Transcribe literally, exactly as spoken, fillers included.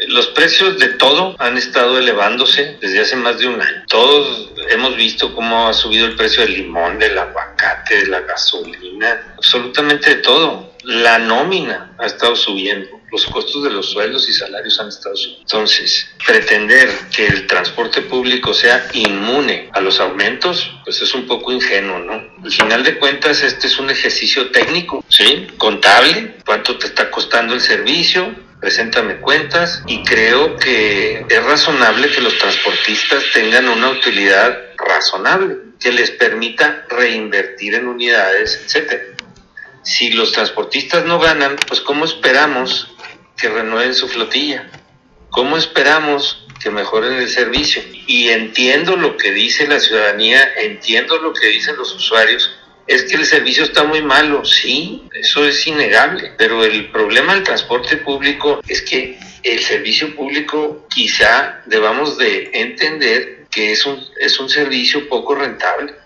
Los precios de todo han estado elevándose desde hace más de un año. Todos hemos visto cómo ha subido el precio del limón, del aguacate, de la gasolina, absolutamente de todo. La nómina ha estado subiendo, los costos de los sueldos y salarios han estado subiendo. Entonces, pretender que el transporte público sea inmune a los aumentos, pues es un poco ingenuo, ¿no? Al final de cuentas, este es un ejercicio técnico, ¿sí? Contable, cuánto te está costando el servicio, preséntame cuentas, y creo que es razonable que los transportistas tengan una utilidad razonable que les permita reinvertir en unidades, etcétera. Si los transportistas no ganan, pues ¿cómo esperamos que renueven su flotilla? ¿Cómo esperamos que mejoren el servicio? Y entiendo lo que dice la ciudadanía, entiendo lo que dicen los usuarios, es que el servicio está muy malo, sí, eso es innegable, pero el problema del transporte público es que el servicio público quizá debamos de entender que es un, es un servicio poco rentable.